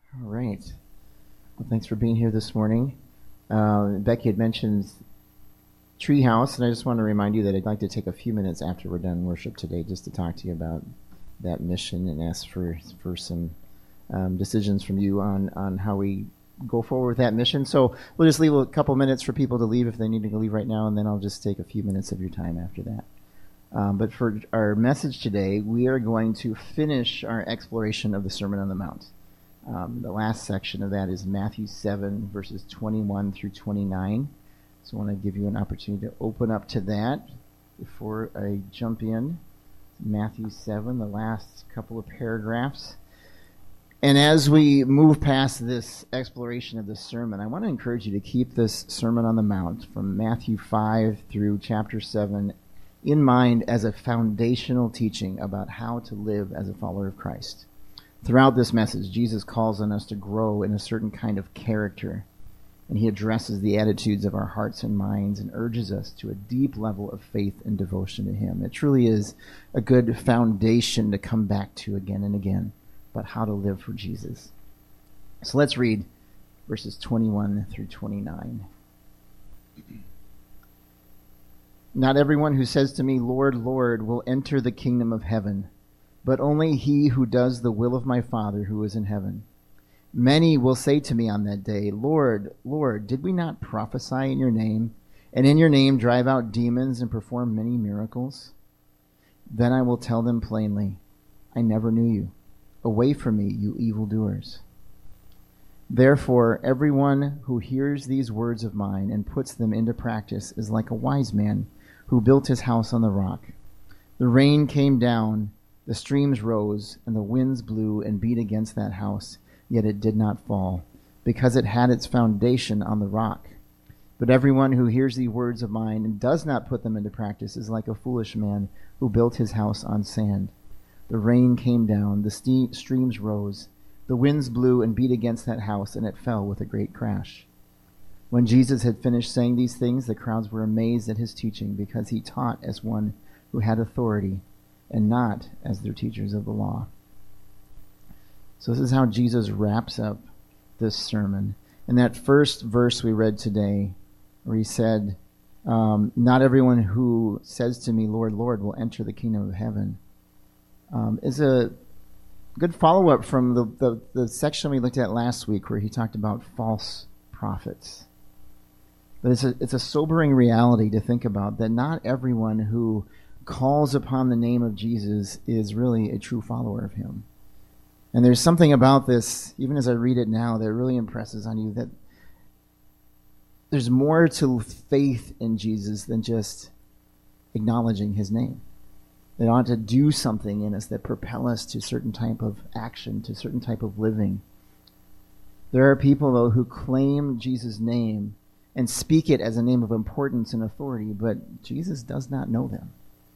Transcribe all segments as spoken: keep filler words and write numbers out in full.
All right. Well, thanks for being here this morning. Uh, Becky had mentioned Treehouse, and I just want to remind you that I'd like to take a few minutes after we're done worship today just to talk to you about that mission and ask for for some um, decisions from you on, on how we go forward with that mission. So we'll just leave a couple minutes for people to leave if they need to leave right now, and then I'll just take a few minutes of your time after that. Um, but for our message today, we are going to finish our exploration of the Sermon on the Mount. Um, the last section of that is Matthew seven, verses twenty-one through twenty-nine. So I want to give you an opportunity to open up to that before I jump in. Matthew seven, the last couple of paragraphs. And as we move past this exploration of this sermon, I want to encourage you to keep this Sermon on the Mount from Matthew five through chapter seven in mind as a foundational teaching about how to live as a follower of Christ. Throughout this message, Jesus calls on us to grow in a certain kind of character, and he addresses the attitudes of our hearts and minds and urges us to a deep level of faith and devotion to him. It truly is a good foundation to come back to again and again about how to live for Jesus. So let's read verses twenty-one through twenty-nine. Not everyone who says to me, Lord, Lord, will enter the kingdom of heaven, but only he who does the will of my Father who is in heaven. Many will say to me on that day, Lord, Lord, did we not prophesy in your name, and in your name drive out demons and perform many miracles? Then I will tell them plainly, I never knew you. Away from me, you evildoers. Therefore, everyone who hears these words of mine and puts them into practice is like a wise man who built his house on the rock. The rain came down, the streams rose, and the winds blew and beat against that house, yet it did not fall, because it had its foundation on the rock. But everyone who hears these words of mine and does not put them into practice is like a foolish man who built his house on sand. The rain came down, the ste- streams rose, the winds blew and beat against that house, and it fell with a great crash. When Jesus had finished saying these things, the crowds were amazed at his teaching, because he taught as one who had authority, and not as their teachers of the law. So this is how Jesus wraps up this sermon. In that first verse we read today, where he said, um, not everyone who says to me, Lord, Lord, will enter the kingdom of heaven, um, is a good follow-up from the, the, the section we looked at last week, where he talked about false prophets. But it's a, it's a sobering reality to think about, that not everyone who calls upon the name of Jesus is really a true follower of him. And there's something about this, even as I read it now, that really impresses on you that there's more to faith in Jesus than just acknowledging his name. It ought to do something in us that propel us to certain type of action, to certain type of living. There are people, though, who claim Jesus' name and speak it as a name of importance and authority, but Jesus does not know them.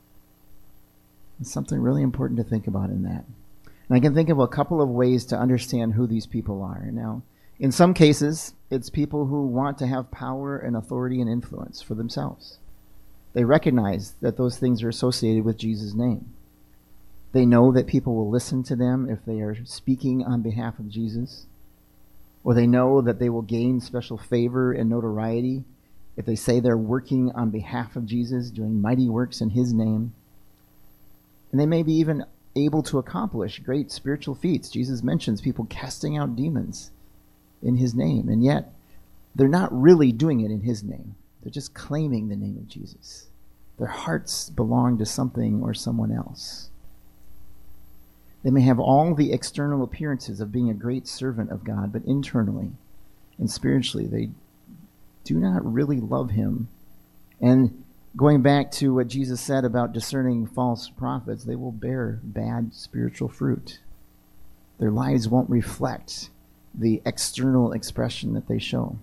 There's something really important to think about in that. And I can think of a couple of ways to understand who these people are. Now, in some cases, it's people who want to have power and authority and influence for themselves. They recognize that those things are associated with Jesus' name. They know that people will listen to them if they are speaking on behalf of Jesus. Or they know that they will gain special favor and notoriety if they say they're working on behalf of Jesus, doing mighty works in his name. And they may be even able to accomplish great spiritual feats. Jesus mentions people casting out demons in his name, and yet they're not really doing it in his name. They're just claiming the name of Jesus. Their hearts belong to something or someone else. They may have all the external appearances of being a great servant of God, but internally and spiritually, they do not really love him. And going back to what Jesus said about discerning false prophets, they will bear bad spiritual fruit. Their lives won't reflect the external expression that they show.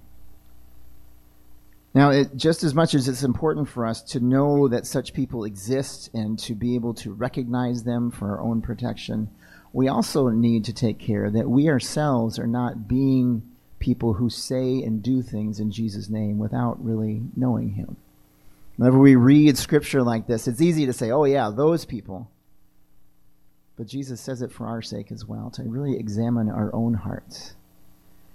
Now, it, just as much as it's important for us to know that such people exist and to be able to recognize them for our own protection, we also need to take care that we ourselves are not being people who say and do things in Jesus' name without really knowing him. Whenever we read scripture like this, it's easy to say, oh yeah, those people. But Jesus says it for our sake as well, to really examine our own hearts.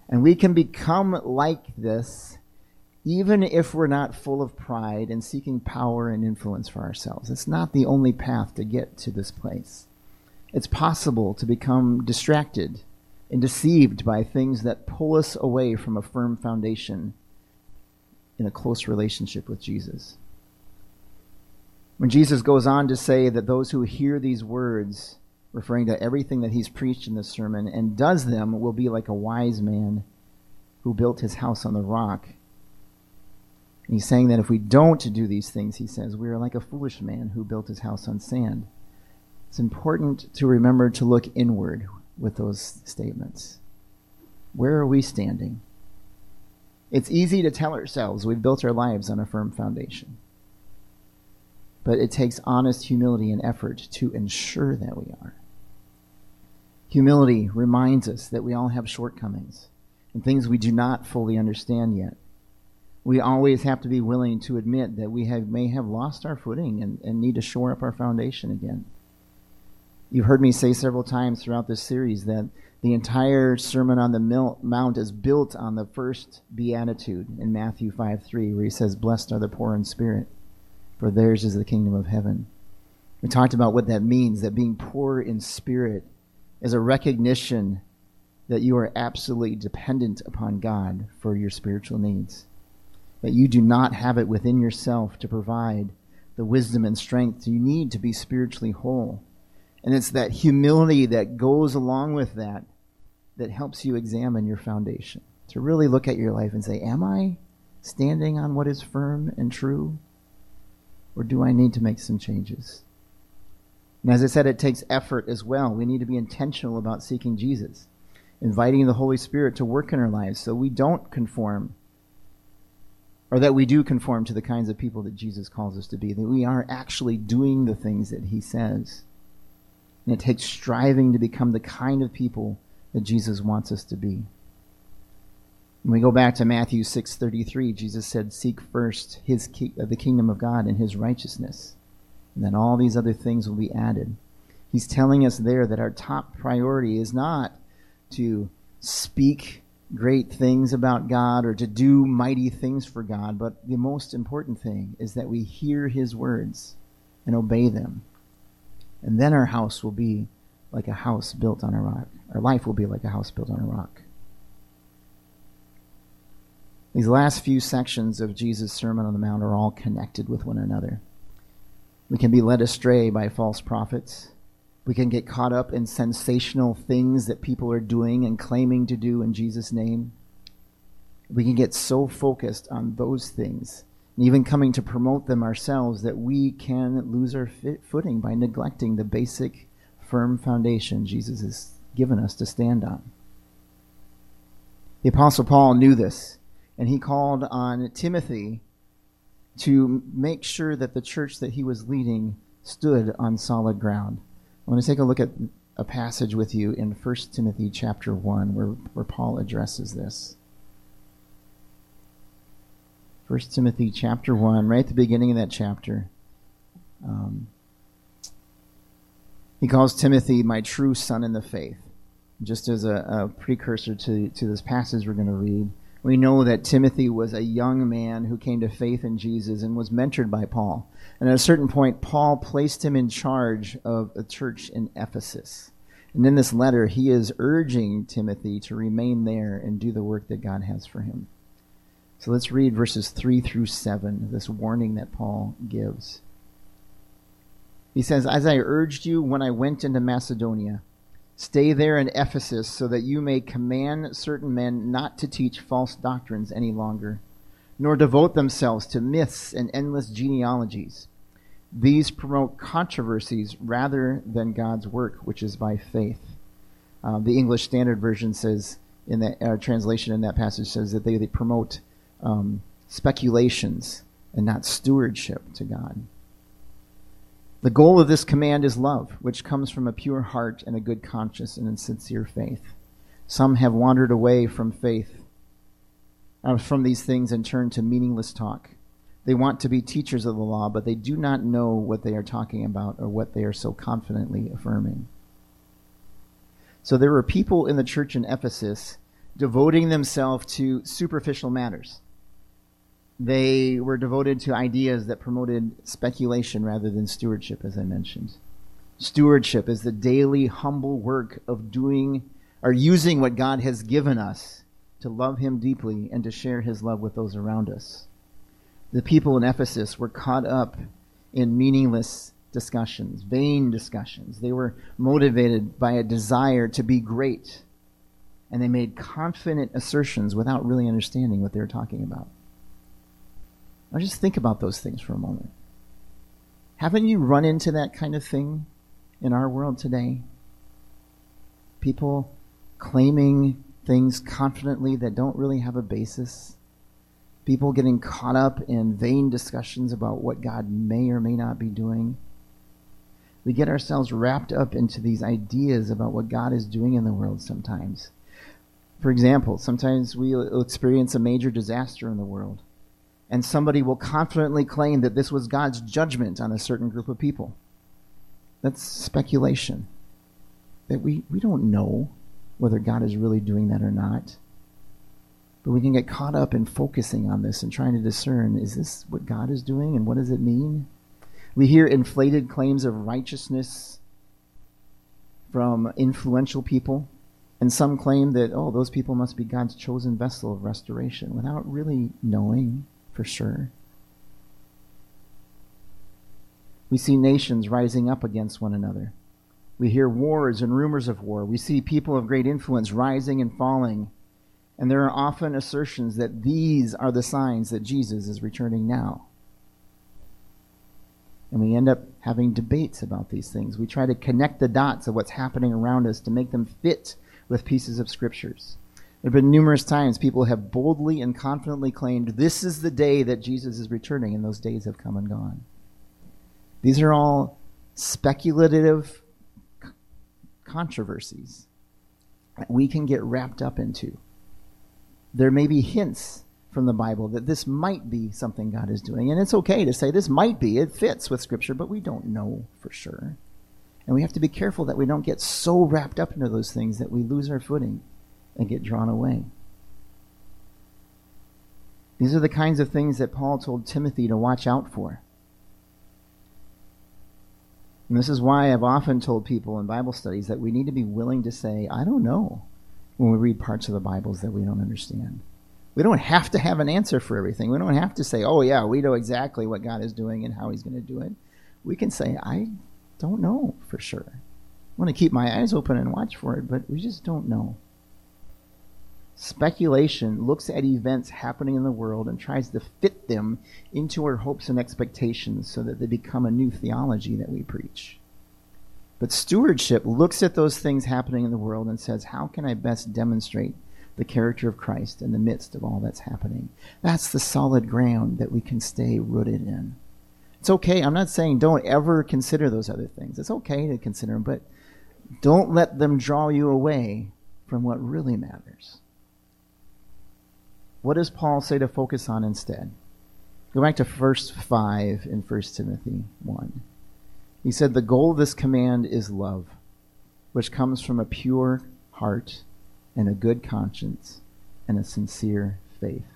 And we can become like this even if we're not full of pride and seeking power and influence for ourselves. It's not the only path to get to this place. It's possible to become distracted and deceived by things that pull us away from a firm foundation in a close relationship with Jesus. When Jesus goes on to say that those who hear these words, referring to everything that he's preached in this sermon, and does them will be like a wise man who built his house on the rock. And he's saying that if we don't do these things, he says, we are like a foolish man who built his house on sand. It's important to remember to look inward with those statements. Where are we standing? It's easy to tell ourselves we've built our lives on a firm foundation. But it takes honest humility and effort to ensure that we are. Humility reminds us that we all have shortcomings and things we do not fully understand yet. We always have to be willing to admit that we have, may have lost our footing and, and need to shore up our foundation again. You've heard me say several times throughout this series that the entire Sermon on the Mount is built on the first beatitude in Matthew five three, where he says, "Blessed are the poor in spirit, for theirs is the kingdom of heaven." We talked about what that means, that being poor in spirit is a recognition that you are absolutely dependent upon God for your spiritual needs, that you do not have it within yourself to provide the wisdom and strength you need to be spiritually whole. And it's that humility that goes along with that that helps you examine your foundation, to really look at your life and say, am I standing on what is firm and true? Or do I need to make some changes? And as I said, it takes effort as well. We need to be intentional about seeking Jesus, inviting the Holy Spirit to work in our lives so we don't conform, or that we do conform to the kinds of people that Jesus calls us to be, that we are actually doing the things that he says. And it takes striving to become the kind of people that Jesus wants us to be. When we go back to Matthew six thirty-three, Jesus said, "Seek first his ki- the kingdom of God and his righteousness, and then all these other things will be added." He's telling us there that our top priority is not to speak great things about God or to do mighty things for God, but the most important thing is that we hear his words and obey them. And then our house will be like a house built on a rock. Our life will be like a house built on a rock. These last few sections of Jesus' Sermon on the Mount are all connected with one another. We can be led astray by false prophets. We can get caught up in sensational things that people are doing and claiming to do in Jesus' name. We can get so focused on those things and even coming to promote them ourselves that we can lose our fit footing by neglecting the basic, firm foundation Jesus has given us to stand on. The Apostle Paul knew this, and he called on Timothy to make sure that the church that he was leading stood on solid ground. I want to take a look at a passage with you in First Timothy chapter one, where, where Paul addresses this. First Timothy chapter one, right at the beginning of that chapter. Um, he calls Timothy my true son in the faith. Just as a, a precursor to, to this passage we're going to read, we know that Timothy was a young man who came to faith in Jesus and was mentored by Paul. And at a certain point, Paul placed him in charge of a church in Ephesus. And in this letter, he is urging Timothy to remain there and do the work that God has for him. So let's read verses three through seven, this warning that Paul gives. He says, "As I urged you when I went into Macedonia, stay there in Ephesus so that you may command certain men not to teach false doctrines any longer, nor devote themselves to myths and endless genealogies. These promote controversies rather than God's work, which is by faith." Uh, the English Standard Version says, in that uh, translation in that passage says that they, they promote um, speculations and not stewardship to God. The goal of this command is love, which comes from a pure heart and a good conscience and a sincere faith. Some have wandered away from faith, uh, from these things, and turned to meaningless talk. They want to be teachers of the law, but they do not know what they are talking about or what they are so confidently affirming. So there were people in the church in Ephesus devoting themselves to superficial matters. They were devoted to ideas that promoted speculation rather than stewardship, as I mentioned. Stewardship is the daily humble work of doing or using what God has given us to love him deeply and to share his love with those around us. The people in Ephesus were caught up in meaningless discussions, vain discussions. They were motivated by a desire to be great, and they made confident assertions without really understanding what they were talking about. Now just think about those things for a moment. Haven't you run into that kind of thing in our world today? People claiming things confidently that don't really have a basis. People getting caught up in vain discussions about what God may or may not be doing. We get ourselves wrapped up into these ideas about what God is doing in the world sometimes. For example, sometimes we'll experience a major disaster in the world, and somebody will confidently claim that this was God's judgment on a certain group of people. That's speculation. That we, we don't know whether God is really doing that or not. But we can get caught up in focusing on this and trying to discern, is this what God is doing and what does it mean? We hear inflated claims of righteousness from influential people, and some claim that, oh, those people must be God's chosen vessel of restoration, without really knowing for sure. We see nations rising up against one another. We hear wars and rumors of war. We see people of great influence rising and falling. And there are often assertions that these are the signs that Jesus is returning now. And we end up having debates about these things. We try to connect the dots of what's happening around us to make them fit with pieces of scriptures. There have been numerous times people have boldly and confidently claimed, this is the day that Jesus is returning, and those days have come and gone. These are all speculative controversies that we can get wrapped up into. There may be hints from the Bible that this might be something God is doing, and it's okay to say this might be, it fits with Scripture, but we don't know for sure. And we have to be careful that we don't get so wrapped up into those things that we lose our footing and get drawn away. These are the kinds of things that Paul told Timothy to watch out for. And this is why I've often told people in Bible studies that we need to be willing to say, I don't know, when we read parts of the Bibles that we don't understand. We don't have to have an answer for everything. We don't have to say, oh yeah, we know exactly what God is doing and how he's going to do it. We can say, I don't know for sure. I want to keep my eyes open and watch for it, but we just don't know. Speculation looks at events happening in the world and tries to fit them into our hopes and expectations so that they become a new theology that we preach. But stewardship looks at those things happening in the world and says, how can I best demonstrate the character of Christ in the midst of all that's happening? That's the solid ground that we can stay rooted in. It's okay. I'm not saying don't ever consider those other things. It's okay to consider them, but don't let them draw you away from what really matters. What does Paul say to focus on instead? Go back to verse five in First Timothy one. He said, the goal of this command is love, which comes from a pure heart and a good conscience and a sincere faith.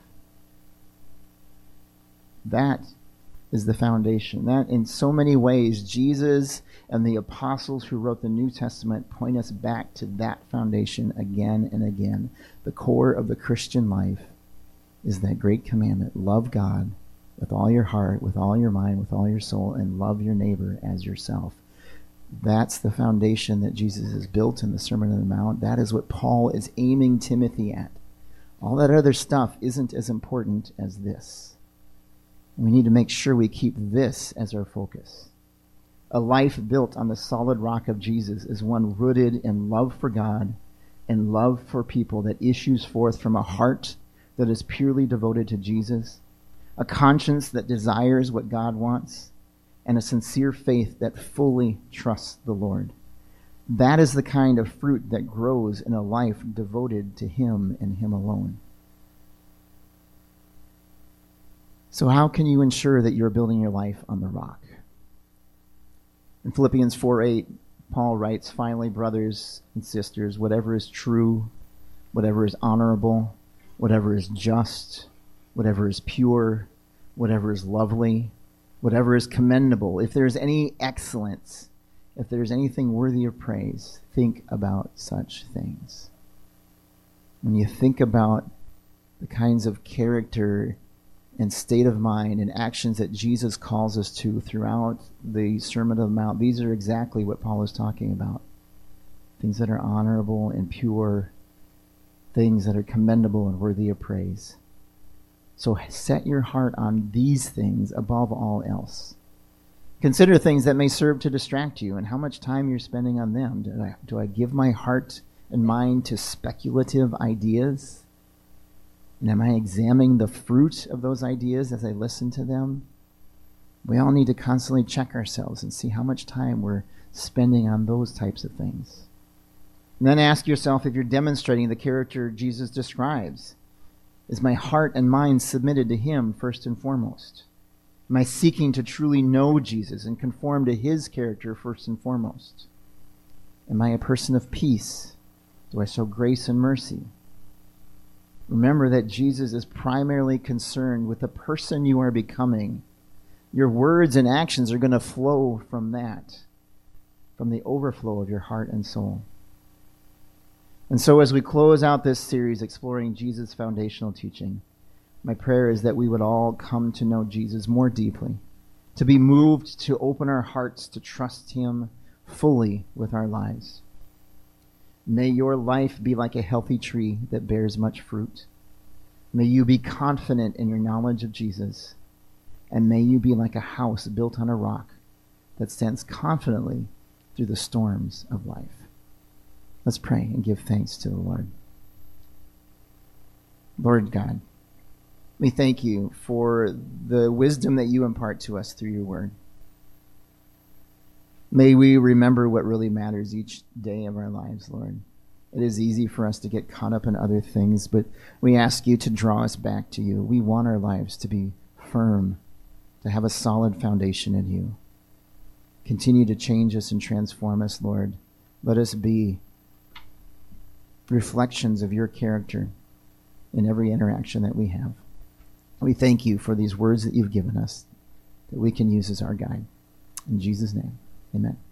That is the foundation. That, in so many ways, Jesus and the apostles who wrote the New Testament point us back to that foundation again and again. The core of the Christian life is that great commandment, love God with all your heart, with all your mind, with all your soul, and love your neighbor as yourself. That's the foundation that Jesus has built in the Sermon on the Mount. That is what Paul is aiming Timothy at. All that other stuff isn't as important as this. We need to make sure we keep this as our focus. A life built on the solid rock of Jesus is one rooted in love for God and love for people that issues forth from a heart that is purely devoted to Jesus, a conscience that desires what God wants, and a sincere faith that fully trusts the Lord. That is the kind of fruit that grows in a life devoted to Him and Him alone. So how can you ensure that you're building your life on the rock? In Philippians four eight, Paul writes, finally, brothers and sisters, whatever is true, whatever is honorable, whatever is just, whatever is pure, whatever is lovely, whatever is commendable. If there's any excellence, if there's anything worthy of praise, think about such things. When you think about the kinds of character and state of mind and actions that Jesus calls us to throughout the Sermon on the Mount, these are exactly what Paul is talking about. Things that are honorable and pure, things that are commendable and worthy of praise. So set your heart on these things above all else. Consider things that may serve to distract you and how much time you're spending on them. Do I, do I give my heart and mind to speculative ideas? And am I examining the fruit of those ideas as I listen to them? We all need to constantly check ourselves and see how much time we're spending on those types of things. And then ask yourself if you're demonstrating the character Jesus describes. Is my heart and mind submitted to Him first and foremost? Am I seeking to truly know Jesus and conform to His character first and foremost? Am I a person of peace? Do I show grace and mercy? Remember that Jesus is primarily concerned with the person you are becoming. Your words and actions are going to flow from that, from the overflow of your heart and soul. And so as we close out this series exploring Jesus' foundational teaching, my prayer is that we would all come to know Jesus more deeply, to be moved to open our hearts to trust Him fully with our lives. May your life be like a healthy tree that bears much fruit. May you be confident in your knowledge of Jesus. And may you be like a house built on a rock that stands confidently through the storms of life. Let's pray and give thanks to the Lord. Lord God, we thank you for the wisdom that you impart to us through your word. May we remember what really matters each day of our lives, Lord. It is easy for us to get caught up in other things, but we ask you to draw us back to you. We want our lives to be firm, to have a solid foundation in you. Continue to change us and transform us, Lord. Let us be reflections of your character in every interaction that we have. We thank you for these words that you've given us that we can use as our guide. In Jesus' name, amen.